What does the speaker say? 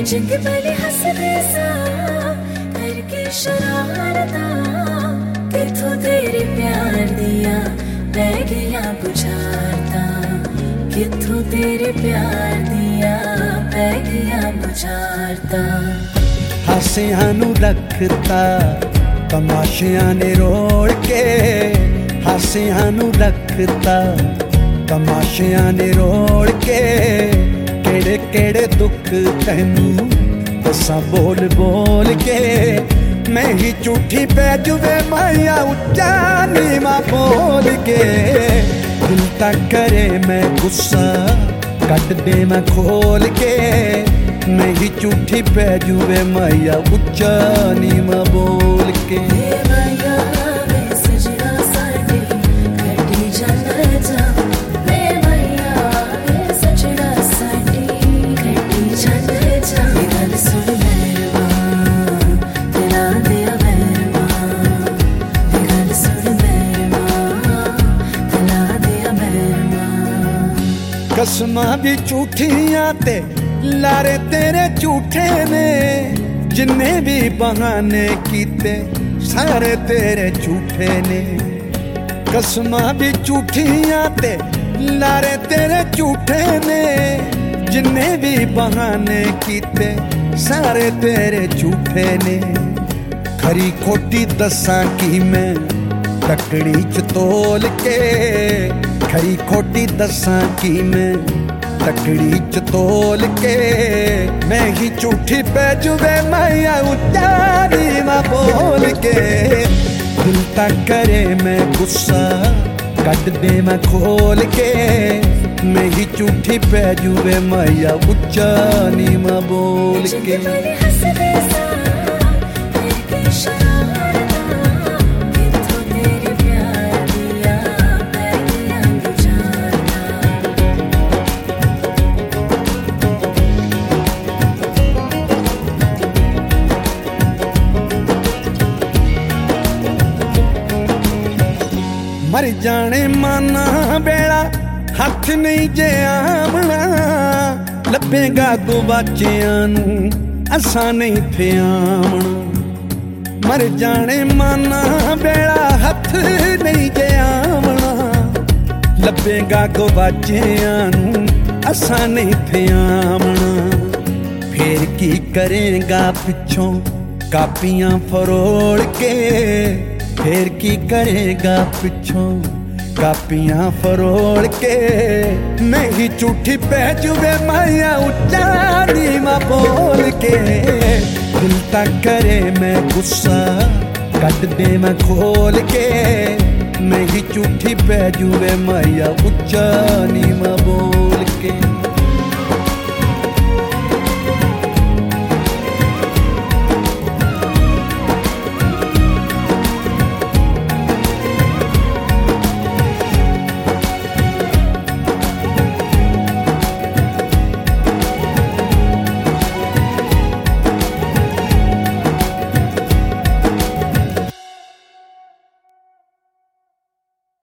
चंगे भले हसदे सा करके शरारता किथों तेरे प्यार दिया पै गया बुझारता किथों तेरे प्यार दिया पै गया बुझारता हासियां नू रखता तमाशियां ने रोड़ के हासियां नू रखता तमाशियां ने रोड़ के केड़े केड़े दुख तैनू दसा बोल बोल के मैं ही झूठी पै जुवे माया उच्चा नीवा बोल के दिल तक करे मैं गुस्सा कट दे मैं खोल के मैं ही झूठी पै जुवे माया उच्चा नीवा बोल के कसमां भी झूठियां ते लारे तेरे झूठे ने जिन्ने भी बहाने कीते सारे तेरे झूठे ने कसमां भी झूठियां ते लारे तेरे झूठे ने जिन्ने भी बहाने कीते सारे तेरे झूठे ने खरी खोटी दसां की मैं तकड़ी च तोल के खरी खोटी दसां की मैं तकड़ी च तोल के मैं ही झूठी पै जुवे माया उच्चा नीवा बोल के दिल तक करे मैं गुस्सा कट दे मैं खोल के मैं ही झूठी पै जुवे माया उच्चा नीवा बोल के मर जाने माना बेड़ा हथ नहीं जे आमना लभेगा गुवाचियां नू असां नहीं थे आमना मर जाने माना बेड़ा हथ नहीं जे आमना लभेगा गुवाचियां नू असां नहीं थे आमना फिर की करेगा पिछों कापियां फरोड़ के फिर की करेगा पिछों कापियां फरोड़ के मैं ही झूठी पै जुवे माया उच्चा नीवा बोल के दिल तक करे मैं गुस्सा कट दे मैं खोल के मैं ही झूठी पै जुवे माया उच्चा नीवा बोल के